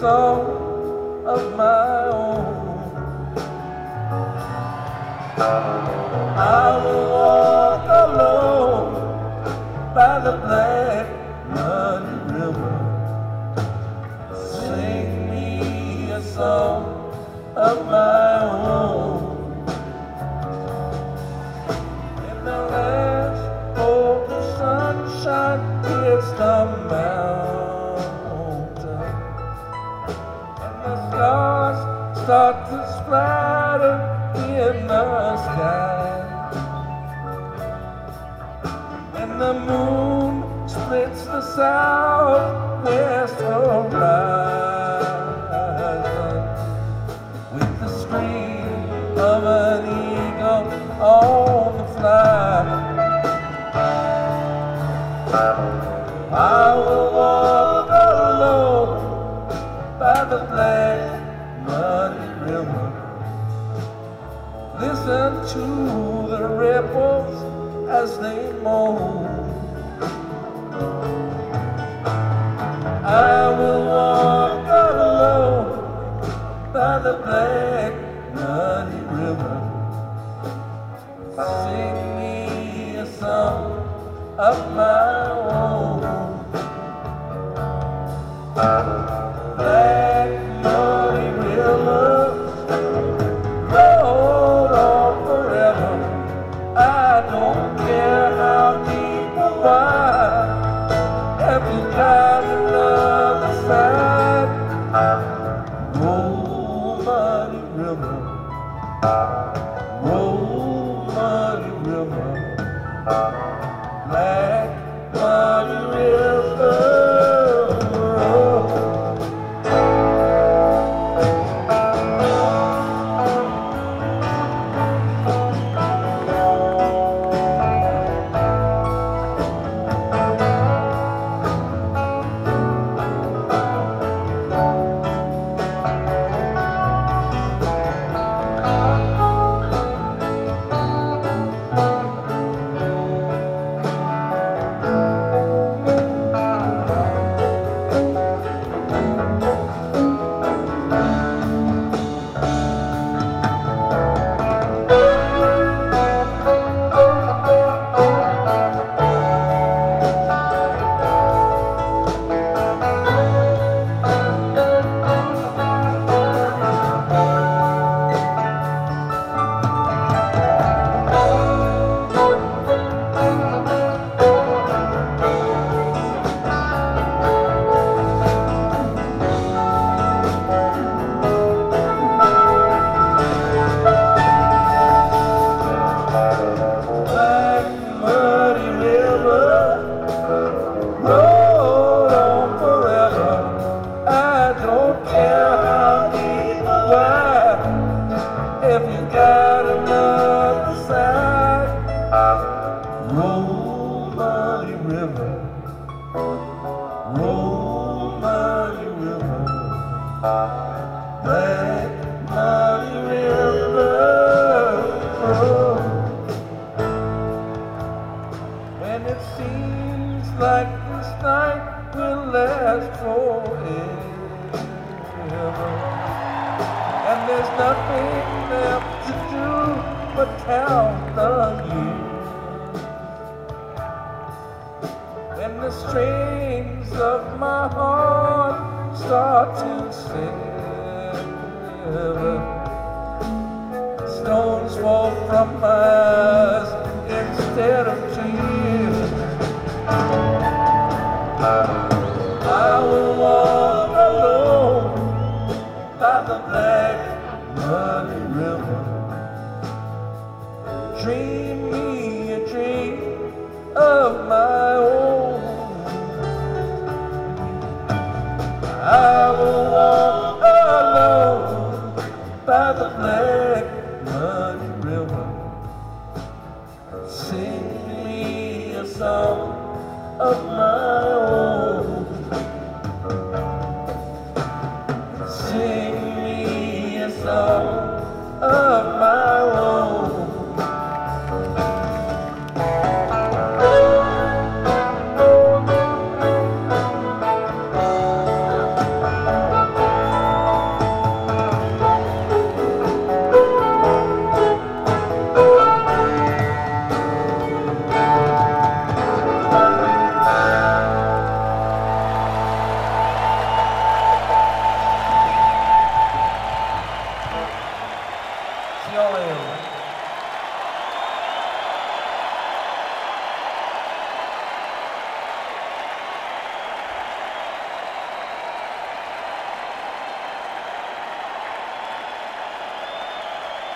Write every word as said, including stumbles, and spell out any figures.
song of my own. I will walk alone by the black muddy river. Sing me a song of my own. In the last of the sunshine hits the mountain, and the stars start to splatter in the sky, and the moon splits the southwest horizon with the scream of an eagle on the fly. I will walk alone by the black muddy river. Listen to the ripples as they moan. I will walk alone by the black muddy river. Sing me a song of my own. Black muddy river, roll on forever. I don't care how deep or wide. If you got another side, roll muddy river, roll muddy river, black muddy river. If you got another side, roll muddy river, roll muddy river, black muddy river. When it seems like this night will last forever, and there's nothing left to do but count the years. When the strings of my heart start to sever, stones fall from my eyes instead of